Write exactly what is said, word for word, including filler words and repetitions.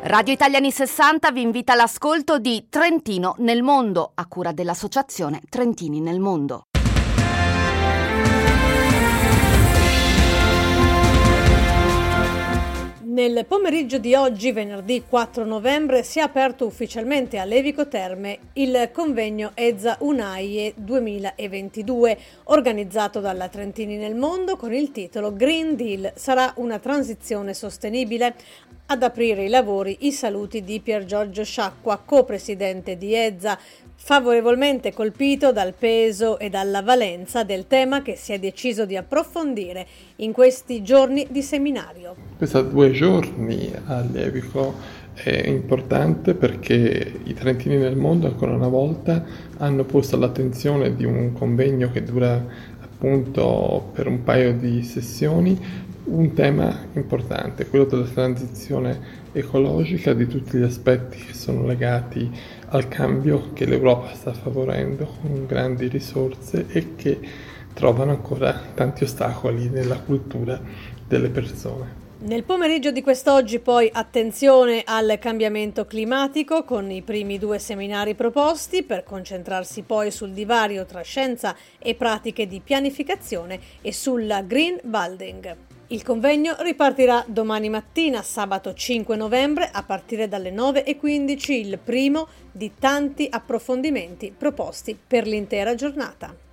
Radio Italia Anni sessanta vi invita all'ascolto di Trentino nel mondo, a cura dell'associazione Trentini nel Mondo. Nel pomeriggio di oggi, venerdì quattro novembre, si è aperto ufficialmente a Levico Terme il convegno E Z A UNAIE duemilaventidue, organizzato dalla Trentini nel Mondo con il titolo Green Deal sarà una transizione sostenibile. Ad aprire i lavori i saluti di Pier Giorgio Sciacqua, co-presidente di E Z A, favorevolmente colpito dal peso e dalla valenza del tema che si è deciso di approfondire in questi giorni di seminario. Questa due giorni a Levico è importante perché i Trentini nel Mondo ancora una volta hanno posto l'attenzione di un convegno che dura appunto per un paio di sessioni, un tema importante, quello della transizione ecologica, di tutti gli aspetti che sono legati al cambio che l'Europa sta favorendo con grandi risorse e che trovano ancora tanti ostacoli nella cultura delle persone. Nel pomeriggio di quest'oggi poi attenzione al cambiamento climatico con i primi due seminari proposti per concentrarsi poi sul divario tra scienza e pratiche di pianificazione e sulla green building. Il convegno ripartirà domani mattina, sabato cinque novembre, a partire dalle nove e quindici, il primo di tanti approfondimenti proposti per l'intera giornata.